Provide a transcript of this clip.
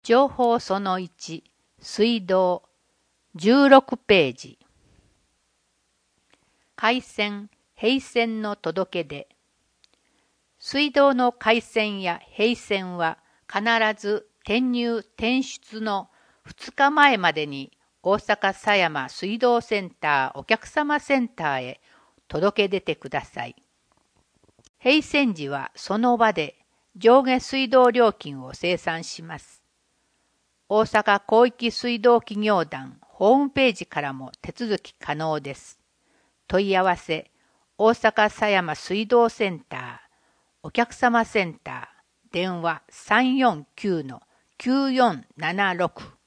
情報その1、水道、16ページ。回線、閉線の届け出。水道の回線や閉線は必ず転入・転出の2日前までに大阪狭山水道センターお客様センターへ届け出てください。閉線時はその場で上下水道料金を精算します。大阪広域水道企業団ホームページからも手続き可能です。問い合わせ、大阪狭山水道センター、お客様センター、電話349-9476